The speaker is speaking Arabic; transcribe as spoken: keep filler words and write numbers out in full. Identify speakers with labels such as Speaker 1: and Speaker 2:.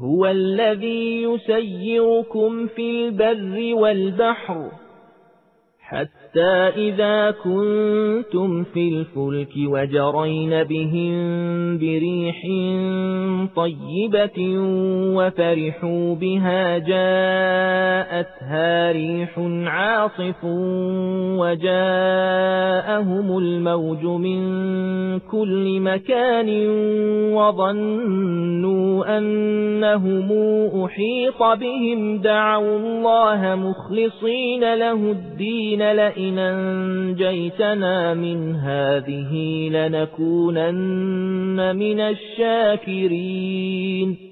Speaker 1: هو الذي يسيركم في البر والبحر حتى إذا كنتم في الفلك وجرين بهم بريح طيبة وفرحوا بها جاءتها ريح عاصف وجاءهم الموج من كل مكان وظنوا أنهم أحيط بهم دعوا الله مخلصين له الدين لئن أنجيتنا من هذه لنكونن من الشاكرين